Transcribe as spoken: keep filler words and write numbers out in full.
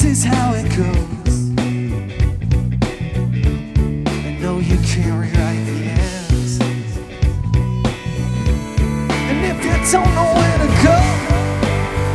is how it goes. And no, you can't rewrite the ends. And if you don't know where